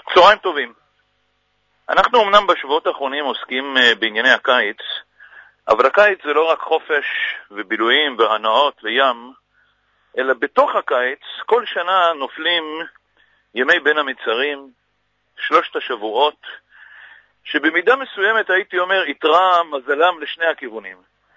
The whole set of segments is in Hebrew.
צהריים טובים. אנחנו אמנם בשבועות האחרונים עוסקים בענייני הקיץ, אבל הקיץ זה לא רק חופש ובילויים והנאות לים, אלא בתוך הקיץ כל שנה נופלים ימי בין המצרים, 3 השבועות, שבמידה מסוימת הייתי אומר יתרה מזלם לשני הכיוונים.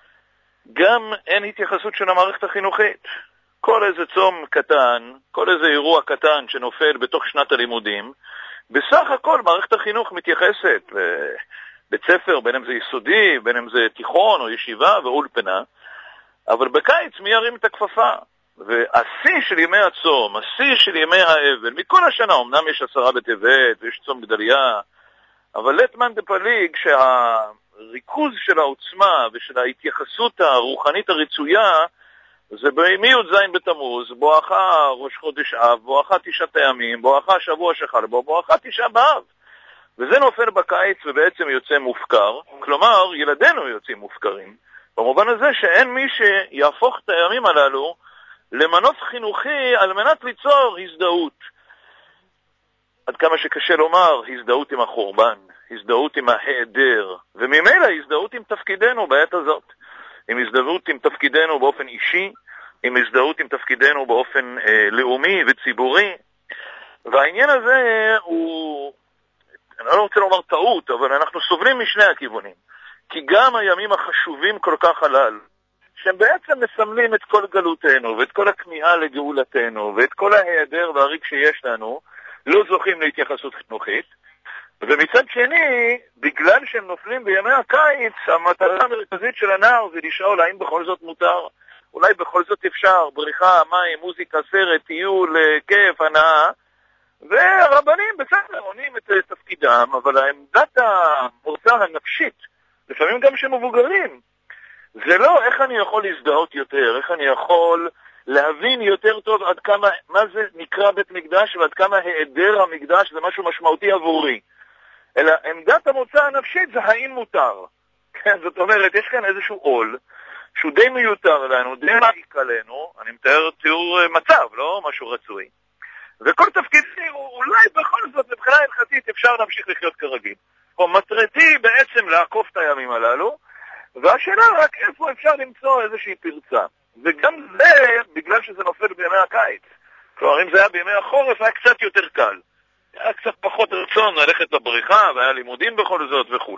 גם אין התייחסות של המערכת החינוכית. כל איזה צום קטן, כל איזה אירוע קטן שנופל בתוך שנת הלימודים, בסך הכל מערכת החינוך מתייחסת לבית ספר, בין אם זה יסודי, בין אם זה תיכון או ישיבה ואולפנה, אבל בקיץ מי ירים את הכפפה? והשיא של ימי הצום, השיא של ימי האבל, מכל השנה, אמנם יש 10 בטבת ויש צום גדליה, אבל לטמן דפליג שהריכוז של העוצמה ושל ההתייחסות הרוחנית הרצויה זה בימי י"ז בתמוז, בואכה ראש חודש אב, בואכה 9 הימים, בואכה שבוע שחל בו, בואכה 9 באב. וזה נופל בקיץ ובעצם יוצא מופקר, כלומר ילדינו יוצאים מופקרים, במובן הזה שאין מי שיהפוך את הימים הללו למנוף חינוכי על מנת ליצור הזדהות. עד כמה שקשה לומר, הזדהות עם החורבן, הזדהות עם ההיעדר, וממילא הזדהות עם תפקידנו בעת הזאת. עם הזדהות עם תפקידנו באופן אישי, עם הזדהות עם תפקידנו באופן לאומי וציבורי. והעניין הזה הוא, אני לא רוצה לומר טעות, אבל אנחנו סובלים משני הכיוונים. כי גם הימים החשובים כל כך הללו, שהם בעצם מסמלים את כל גלותנו, ואת כל הכמיהה לגאולתנו, ואת כל ההיעדר והריק שיש לנו, לא זוכים להתייחסות חינוכית. ומצד שני, בגלל שהם נופלים בימי הקיץ, המטרה המרכזית של הנער זה לשאול האם בכל זאת מותר, אולי בכל זאת אפשר, בריחה, מים, מוזיקה, סרט, טיול, כיף, הנאה, והרבנים בסדר עונים את תפקידם, אבל העמדת המוצא הנפשית, לפעמים גם שמבוגרים, זה לא איך אני יכול להזדהות יותר, איך אני יכול להבין יותר טוב עד כמה, מה זה נקרא בית מקדש ועד כמה היעדר המקדש זה משהו משמעותי עבורי. אלא עמדת המוצא הנפשית זה האם מותר. כן, זאת אומרת, יש כאן איזשהו עול, שהוא די מיותר לנו, די מעיק עלינו, אני מתאר תיאור מצב, לא משהו רצוי. וכל תפקידי הוא אולי בכל זאת, מבחינה הלכתית אפשר להמשיך לחיות כרגיל. או מטרתי בעצם לעקוף את הימים הללו, והשאלה רק איפה אפשר למצוא איזושהי פרצה. וגם זה בגלל שזה נופל בימי הקיץ. כלומר, אם זה היה בימי החורף, היה קצת יותר קל. היה קצת פחות רצון ללכת לבריחה, והיה לימודים בכל זאת וכו'.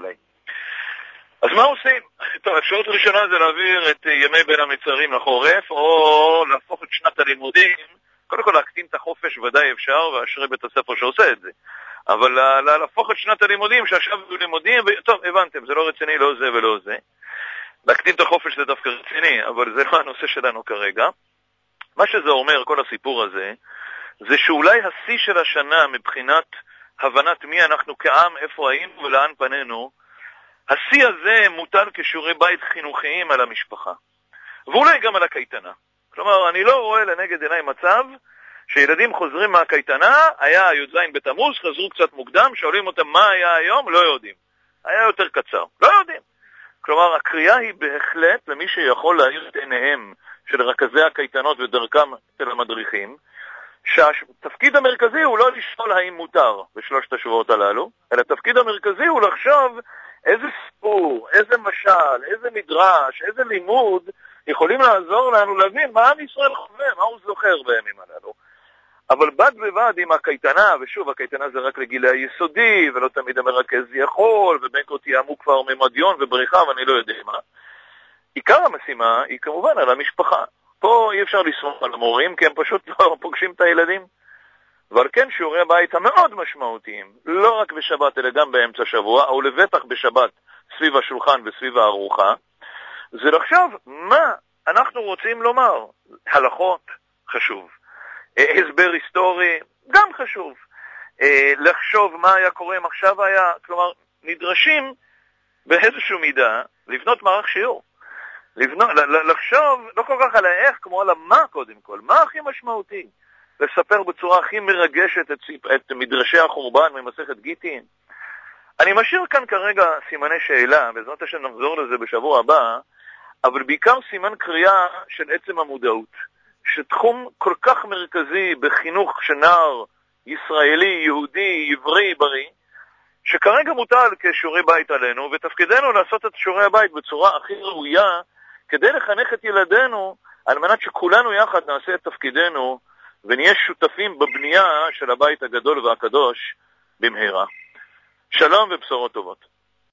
אז מה עושים? טוב, האפשרות הראשונה זה להעביר את ימי בין המצרים לחורף, או להפוך את שנת הלימודים, קודם כל להקטין את החופש ודאי אפשר, ואשרי בית הספר שעושה את זה. אבל להפוך את שנת הלימודים, שעכשיו היו לימודים, טוב, הבנתם, זה לא רציני, לא זה ולא זה. להקטין את החופש זה דווקא רציני, אבל זה לא הנושא שלנו כרגע. מה שזה אומר, כל הסיפור הזה, זה שאולי השיא של השנה מבחינת הבנת מי אנחנו כעם, איפה היינו ולאן פנינו, השיא הזה מוטל כשיעורי בית חינוכיים על המשפחה. ואולי גם על הקייטנה. כלומר, אני לא רואה לנגד עיניי מצב שילדים חוזרים מהקייטנה, היה י"ז בתמוז, חזרו קצת מוקדם, שואלים אותם מה היה היום, לא יודעים. היה יותר קצר, לא יודעים. כלומר, הקריאה היא בהחלט למי שיכול להאיר את עיניהם של רכזי הקייטנות ודרכם של המדריכים, שהתפקיד המרכזי הוא לא לשאול האם מותר בשלושת השבועות הללו, אלא התפקיד המרכזי הוא לחשוב איזה סיפור, איזה משל, איזה מדרש, איזה לימוד יכולים לעזור לנו להבין מה עם ישראל חווה, מה הוא זוכר בימים הללו. אבל בד בבד עם הקייטנה, ושוב, הקייטנה זה רק לגילי היסודי, ולא תמיד המרכז יכול, ובין כה תיאמו כבר ממדיון ובריחה, ואני לא יודע מה. עיקר המשימה היא כמובן על המשפחה. פה אי אפשר לסמוך על המורים, כי הם פשוט לא פוגשים את הילדים. אבל כן, שיעורי הבית המאוד משמעותיים, לא רק בשבת, אלא גם באמצע שבוע, או לבטח בשבת סביב השולחן וסביב הארוחה, זה לחשוב מה אנחנו רוצים לומר. הלכות, חשוב. הסבר היסטורי, גם חשוב. לחשוב מה היה קורה אם עכשיו היה, כלומר, נדרשים באיזשהו מידה לבנות מערך שיעור. לחשוב לא כל כך על האיך כמו על המה קודם כל, מה הכי משמעותי? לספר בצורה הכי מרגשת את מדרשי החורבן ממסכת גיטין. אני משאיר כאן כרגע סימני שאלה, בעזרת השם נחזור לזה בשבוע הבא, אבל בעיקר סימן קריאה של עצם המודעות, שתחום כל כך מרכזי בחינוך שנער ישראלי, יהודי, עברי, בריא, שכרגע מוטל כשיעורי בית עלינו, ותפקידנו לעשות את שיעורי הבית בצורה הכי ראויה, כדי לחנך את ילדינו, על מנת שכולנו יחד נעשה את תפקידנו, ונהיה שותפים בבנייה של הבית הגדול והקדוש במהרה. שלום ובשורות טובות.